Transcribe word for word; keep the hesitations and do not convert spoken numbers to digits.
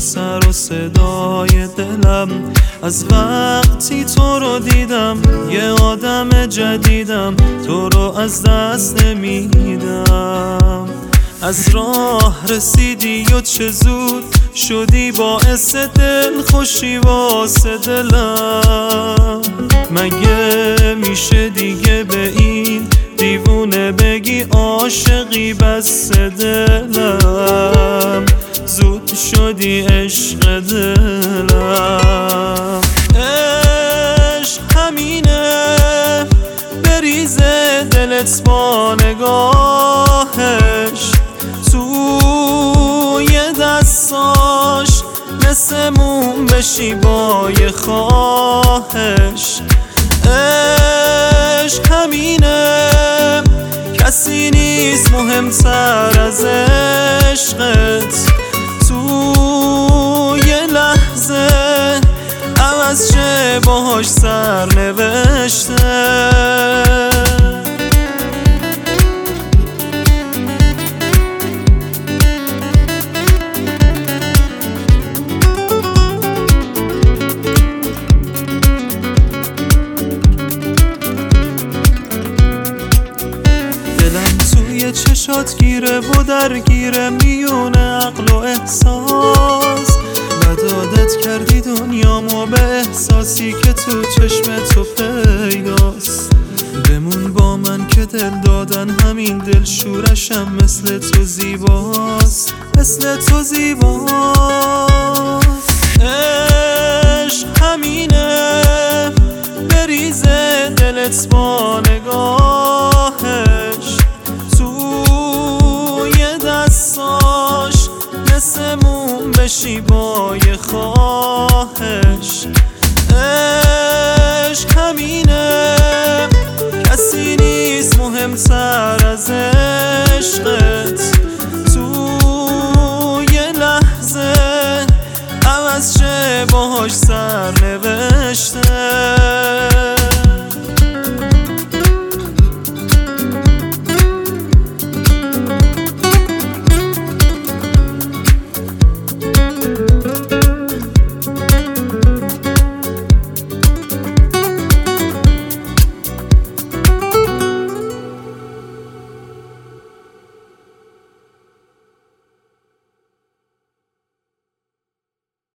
سر و صدای دلم. از وقتی تو رو دیدم یه آدم جدیدم، تو رو از دست نمیدم. از راه رسیدی و چه زود شدی باعث دل خوشی واسه دلم. مگه میشه دیگه به این دیوونه بگی عاشقی بس دلم؟ زود شدی عشق دلم. عشق همینه، بریزه دلت با نگاهش، توی دستاش مثل موم بشی با یه خواهش. عشق همینه، کسی نیست مهمتر از عشقت. توی لحظه عوض شه باهاش سر نوشته. چشات گیره و درگیره میونه عقل و احساس. بدادت کردی دنیامو به احساسی که تو چشم تو پیداست. بمون با من که دل دادن همین دل شورشم مثل تو زیباست، مثل تو زیباست. عشق همینه، بریزه دلت با نگاهش، مثل موم بشی با یه خواهش. عشق همینه، کسی نیست مهمتر از عشقت.